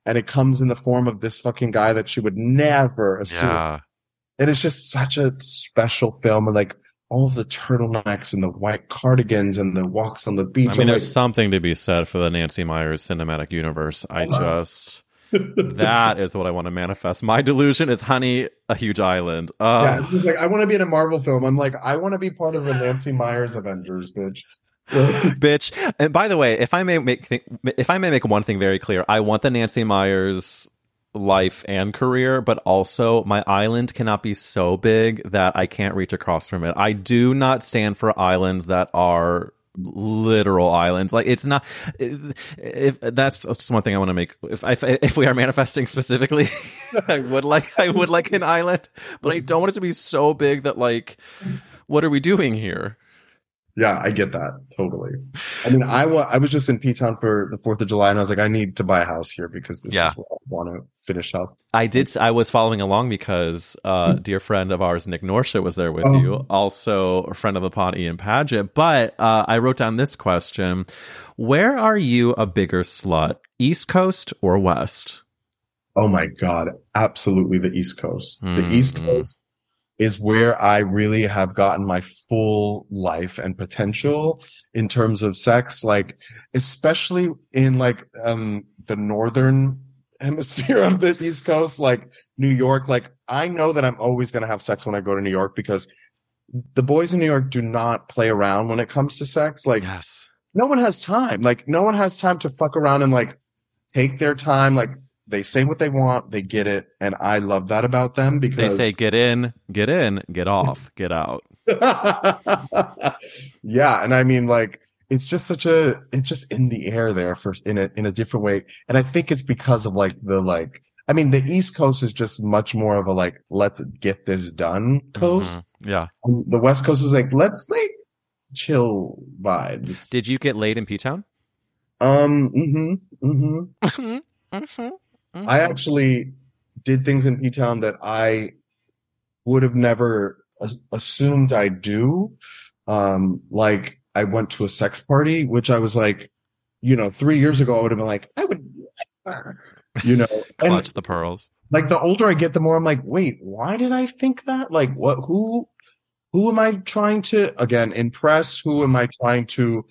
and it comes in the form of this fucking guy that she would never assume. Yeah. And it's just such a special film, and like all of the turtlenecks and the white cardigans and the walks on the beach. I mean, there's like, something to be said for the Nancy Meyers cinematic universe. That is what I want to manifest. My delusion is, honey, a huge island. Yeah, he's like, I want to be in a Marvel film. I'm like, I want to be part of the Nancy Meyers Avengers, bitch. Bitch. And by the way, if I may make one thing very clear, I want the Nancy Meyers life and career, but also my island cannot be so big that I can't reach across from it. I do not stand for islands that are literal islands. Like, it's not, if that's just one thing I want to make. If we are manifesting specifically, I would like an island, but I don't want it to be so big that, like, what are we doing here? Yeah, I get that totally. I mean, I was just in P-Town for the 4th of July, and I was like, I need to buy a house here because this is what I want to finish off. I was following along because a dear friend of ours, Nick Norsha, was there with you. Also a friend of the pod, Ian Paget. But I wrote down this question: where are you a bigger slut, East Coast or West? Oh my God, absolutely the East Coast. The East Coast is where I really have gotten my full life and potential in terms of sex, like especially in like the northern hemisphere of the East Coast, like New York. Like, I know that I'm always going to have sex when I go to New York because the boys in New York do not play around when it comes to sex. Like, no one has time. Like, no one has time to fuck around and like take their time. Like, they say what they want, they get it, and I love that about them because they say get in, get off, get out. Yeah, and I mean, like, it's just it's just in the air there in a different way, and I think it's because of like I mean, the East Coast is just much more of a like, let's get this done coast. Mm-hmm. Yeah, and the West Coast is like, let's like chill vibes. Did you get laid in P-Town? I actually did things in P-Town that I would have never assumed I'd do. Like, I went to a sex party, which I was like, 3 years ago, I would have been like, I would never, clutch the pearls. Like, the older I get, the more I'm like, wait, why did I think that? Like, who am I trying to, again, impress? Who am I trying to,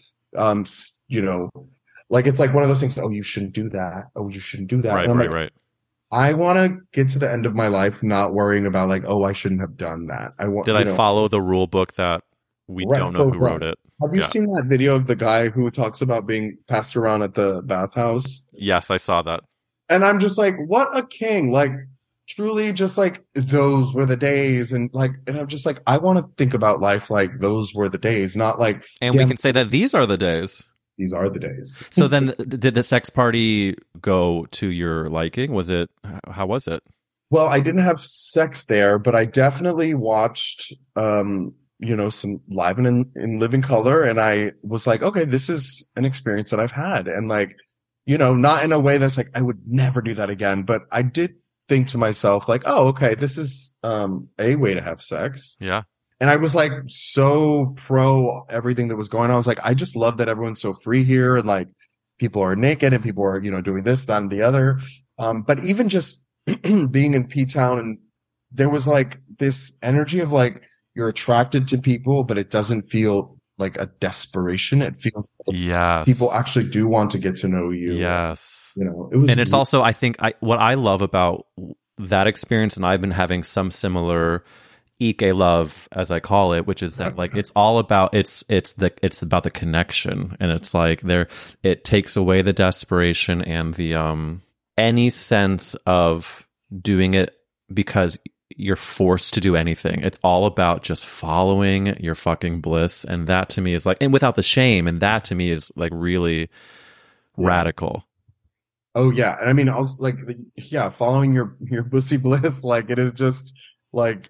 like, it's like one of those things, oh, you shouldn't do that. Oh, you shouldn't do that. Right. I want to get to the end of my life not worrying about like, oh, I shouldn't have done that. Did I follow the rule book that we don't know who wrote it? Have you seen that video of the guy who talks about being passed around at the bathhouse? Yes, I saw that. And I'm just like, what a king. Like, truly just like, those were the days. And I'm just like, I want to think about life like those were the days, not like. And we can say that these are the days. These are the days. So then, did the sex party go to your liking? How was it? Well, I didn't have sex there, but I definitely watched, some Live and in Living Color. And I was like, okay, this is an experience that I've had. And like, not in a way that's like, I would never do that again. But I did think to myself like, oh, okay, this is a way to have sex. Yeah. And I was like so pro everything that was going on. I was like, I just love that everyone's so free here, and like people are naked and people are, doing this, that, and the other. But even just being in P-Town, and there was like this energy of like, you're attracted to people, but it doesn't feel like a desperation. It feels like people actually do want to get to know you. Yes. It was, and it's also, I think what I love about that experience, and I've been having some similar Ike love, as I call it, which is that like it's all about it's about the connection, and it's like it takes away the desperation and the any sense of doing it because you're forced to do anything. It's all about just following your fucking bliss, and that to me is like, and without the shame, and that to me is like really radical. Oh yeah, and I mean, I was like, following your pussy bliss, like it is just like.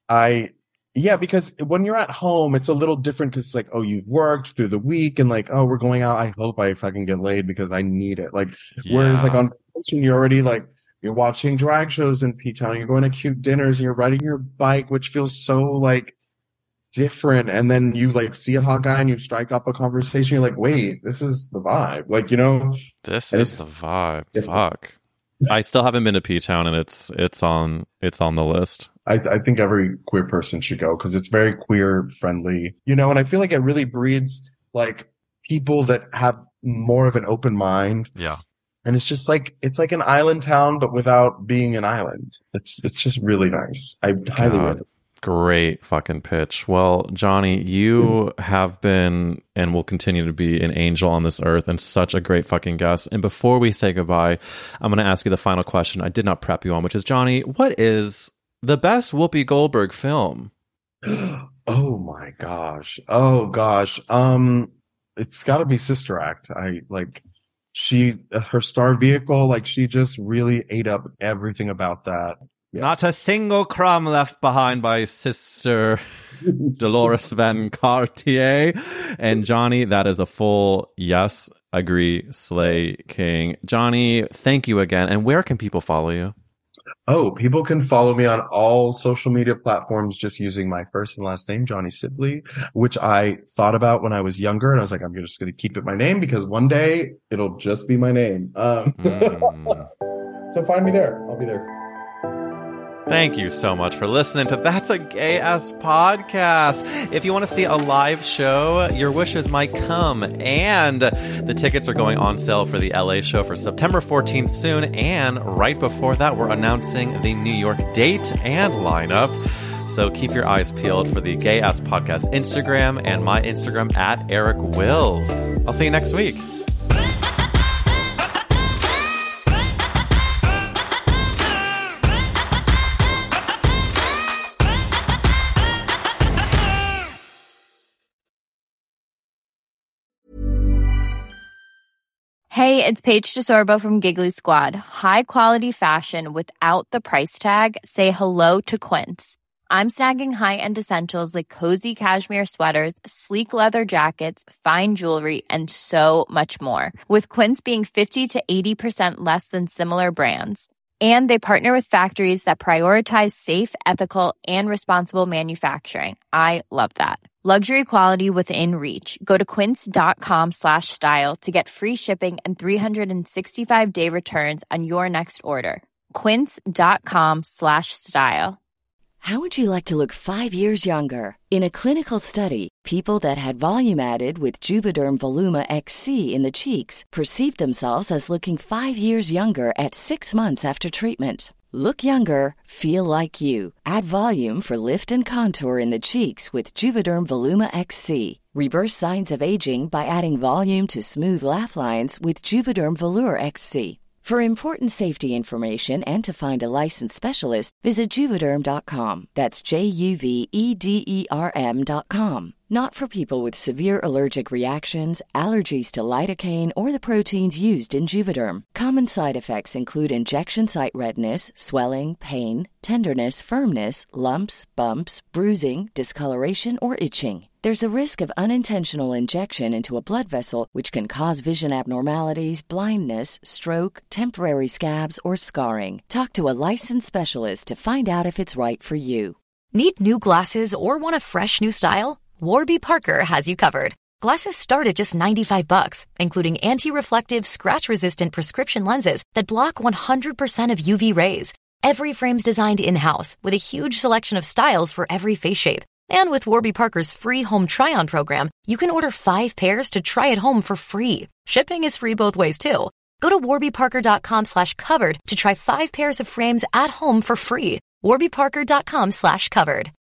Because when you're at home, it's a little different because it's like, oh, you've worked through the week and like, oh, we're going out. I hope I fucking get laid because I need it. Like, whereas like on vacation, you're already like, you're watching drag shows in P-Town, you're going to cute dinners, and you're riding your bike, which feels so like different. And then you like see a hot guy and you strike up a conversation. You're like, wait, this is the vibe. Like, this is the vibe. Fuck. I still haven't been to P-Town, and it's on the list. I think every queer person should go because it's very queer friendly, and I feel like it really breeds like people that have more of an open mind. Yeah. And it's just like, it's like an island town, but without being an island. It's just really nice. I highly recommend it. Great fucking pitch. Well, Johnny, you have been and will continue to be an angel on this earth and such a great fucking guest. And before we say goodbye, I'm going to ask you the final question I did not prep you on, which is, Johnny, what is the best Whoopi Goldberg film? Oh my gosh. Oh gosh. It's got to be Sister Act. Her star vehicle, like she just really ate up everything about that. Yeah. Not a single crumb left behind by Sister Dolores Van Cartier. And Johnny, that is a full yes, agree, slay king. Johnny, thank you again. And where can people follow you? Oh, people can follow me on all social media platforms just using my first and last name, Johnny Sibley, which I thought about when I was younger. And I was like, I'm just going to keep it my name because one day it'll just be my name. So find me there. I'll be there. Thank you so much for listening to That's a Gay Ass Podcast. If you want to see a live show, your wishes might come. And the tickets are going on sale for the LA show for September 14th soon. And right before that, we're announcing the New York date and lineup. So keep your eyes peeled for the Gay Ass Podcast Instagram and my Instagram at Eric Wills. I'll see you next week. Hey, it's Paige DeSorbo from Giggly Squad. High quality fashion without the price tag. Say hello to Quince. I'm snagging high-end essentials like cozy cashmere sweaters, sleek leather jackets, fine jewelry, and so much more. With Quince being 50 to 80% less than similar brands. And they partner with factories that prioritize safe, ethical, and responsible manufacturing. I love that. Luxury quality within reach. Go to quince.com/style to get free shipping and 365-day returns on your next order. Quince.com/style. How would you like to look 5 years younger? In a clinical study, people that had volume added with Juvederm Voluma XC in the cheeks perceived themselves as looking 5 years younger at 6 months after treatment. Look younger, feel like you. Add volume for lift and contour in the cheeks with Juvederm Voluma XC. Reverse signs of aging by adding volume to smooth laugh lines with Juvederm Volure XC. For important safety information and to find a licensed specialist, visit Juvederm.com. That's JUVEDERM.com. Not for people with severe allergic reactions, allergies to lidocaine, or the proteins used in Juvederm. Common side effects include injection site redness, swelling, pain, tenderness, firmness, lumps, bumps, bruising, discoloration, or itching. There's a risk of unintentional injection into a blood vessel, which can cause vision abnormalities, blindness, stroke, temporary scabs, or scarring. Talk to a licensed specialist to find out if it's right for you. Need new glasses or want a fresh new style? Warby Parker has you covered. Glasses start at just $95, including anti-reflective, scratch-resistant prescription lenses that block 100% of UV rays. Every frame's designed in-house with a huge selection of styles for every face shape. And with Warby Parker's free home try-on program, you can order 5 pairs to try at home for free. Shipping is free both ways, too. Go to warbyparker.com/covered to try 5 pairs of frames at home for free. warbyparker.com/covered.